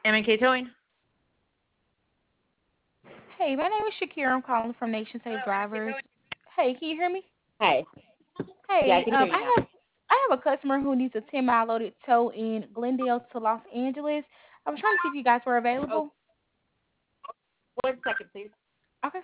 M&K Towing. Hey, my name is Shakira. I'm calling from Nation Safe Drivers. Hey, can you hear me? Hi. Yeah, I Hey, can hear you now. I have a customer who needs a 10-mile loaded tow in Glendale to Los Angeles. I was trying to see if you guys were Oh, available. 1 second, please. Okay.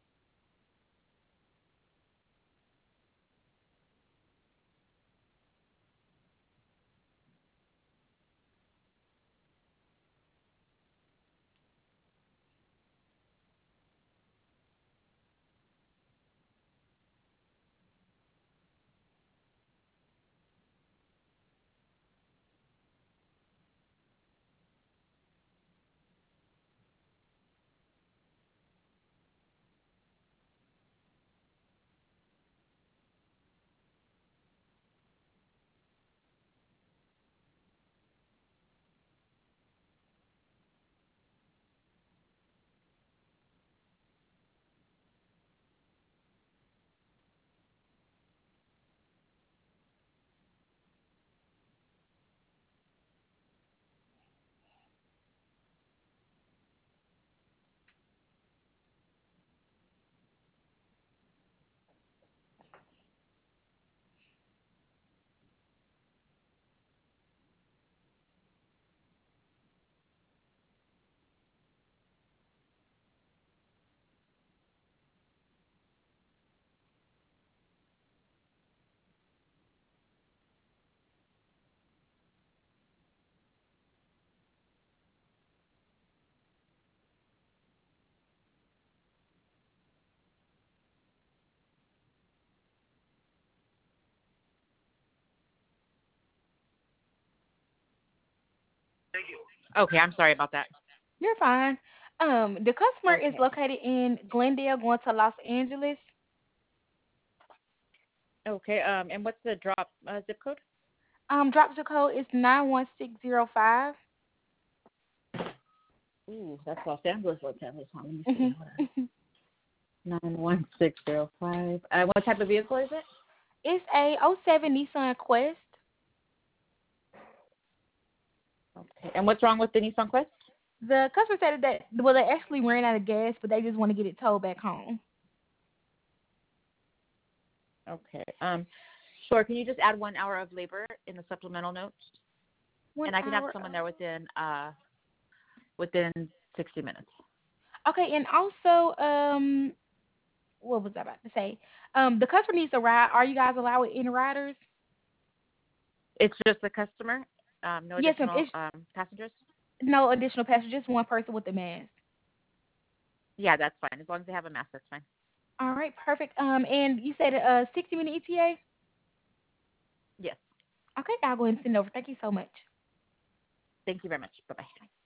Okay, I'm sorry about that. You're fine. The customer is Okay. located in Glendale going to Los Angeles. Okay. And what's the drop zip code? Drop zip code is 91605. Ooh, that's Los Angeles. Los Angeles. Huh? Let me see. Mhm. Hold on. 91605. What type of vehicle is it? It's a '07 Nissan Quest. Okay. And what's wrong with the Nissan Quest? The customer said that well, they actually ran out of gas, but they just want to get it towed back home. Okay. Sure. Can you just add 1 hour of labor in the supplemental notes? One And I can have hour. someone there within 60 minutes. Okay, and also, what was I about to say? The customer needs a ride. Are you guys allowing any riders? It's just the customer, no Yes, ma'am. additional It's passengers. no additional passenger, just one person with the mask. Yeah, that's fine. As long as they have a mask, that's fine. All right, perfect. And you said 60-minute ETA. Yes. Okay, I'll go ahead and send it over. Thank you so much. Thank you very much. Bye bye.